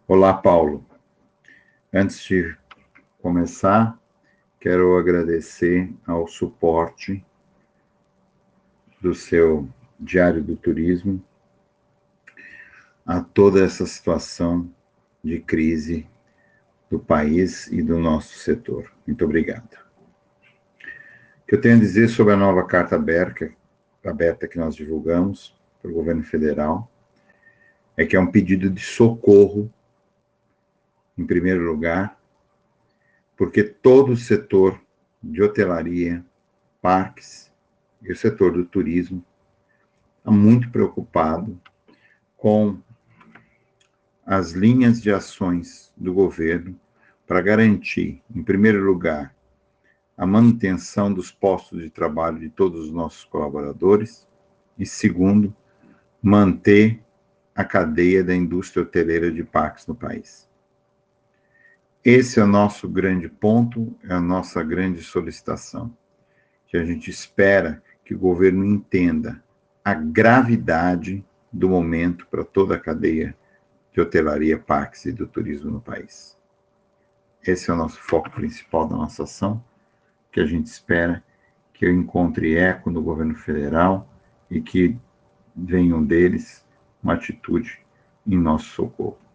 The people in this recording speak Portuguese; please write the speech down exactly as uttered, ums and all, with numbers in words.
Olá, Paulo. Antes de começar, quero agradecer ao suporte do seu Diário do Turismo a toda essa situação de crise do país e do nosso setor. Muito obrigado. O que eu tenho a dizer sobre a nova carta aberta, aberta que nós divulgamos para o governo federal é que é um pedido de socorro, em primeiro lugar, porque todo o setor de hotelaria, parques e o setor do turismo está muito preocupado com as linhas de ações do governo para garantir, em primeiro lugar, a manutenção dos postos de trabalho de todos os nossos colaboradores e, segundo, manter a cadeia da indústria hoteleira de parques no país. Esse é o nosso grande ponto, é a nossa grande solicitação, que a gente espera que o governo entenda a gravidade do momento para toda a cadeia de hotelaria, parques e do turismo no país. Esse é o nosso foco principal da nossa ação, que a gente espera que eu encontre eco no governo federal e que venham deles uma atitude em nosso socorro.